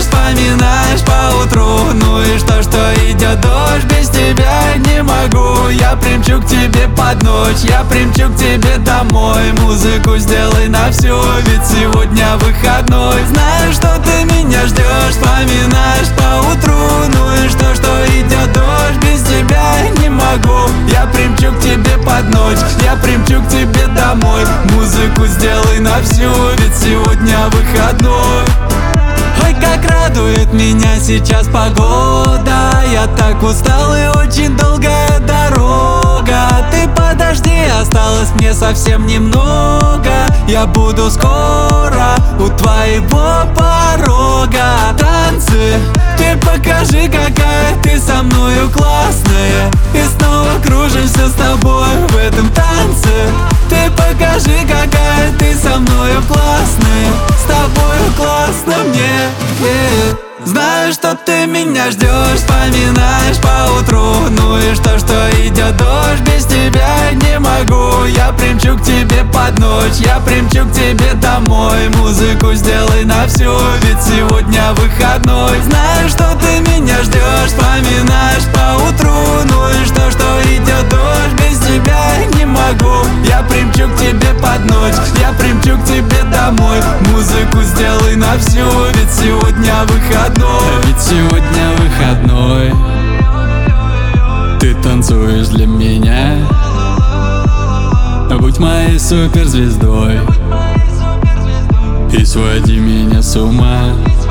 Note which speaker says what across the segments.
Speaker 1: ждешь, вспоминаешь поутру. Ну и что идет дождь, без тебя не могу. Я примчу к тебе под ночь, я примчу к тебе домой. Музыку сделай на всю, ведь сегодня выходной. Знаю, что ты меня ждешь, вспоминаешь поутру. Ну и что идет дождь, без тебя не могу. Я примчу к тебе под ночь, я примчу к тебе домой. Музыку сделай на всю, ведь сегодня выходной. Ой, как радует меня сейчас погода. Я так устал и очень долгая дорога. Ты подожди, осталось мне совсем немного. Я буду скоро у твоего порога. Танцы, ты покажи, какая ты со мною классная. И снова кружимся с тобой в этом танце. Ты покажи, какая ты со мною классная. С тобою классно мне, Знаю, что ты меня ждешь, вспоминаешь поутру. Ну и что идет дождь, без тебя не могу. Я примчу к тебе под ночь, я примчу к тебе домой. Музыку сделай на всю, ведь сегодня выходной. Знаю, что ты меня ждешь, вспоминаешь поутру. Ну и что идет дождь, без тебя не могу. Я примчу к тебе под ночь, я примчу к тебе домой. Музыку сделай на всю, ведь сегодня выходной.
Speaker 2: Ведь сегодня выходной. Ты танцуешь для меня. Будь моей суперзвездой и своди меня с ума.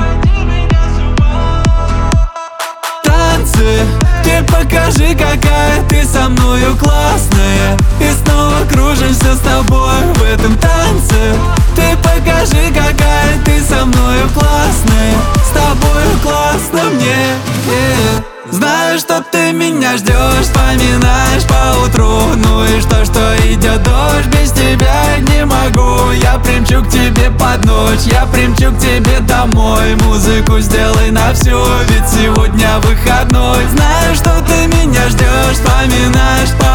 Speaker 1: Танцы, ты покажи, какая ты со мною классная. И снова кружимся с тобой в этом танце. Ты покажи, какая ты со мною классная. С тобою классно мне, Знаю, что ты меня ждешь, вспоминаешь поутру. Ну и что идет дождь, без тебя не могу. Я примчу к тебе под ночь, я примчу к тебе домой. Музыку сделай на всю, ведь сегодня выходной. Знаю, что ты меня ждешь, вспоминаешь поутру.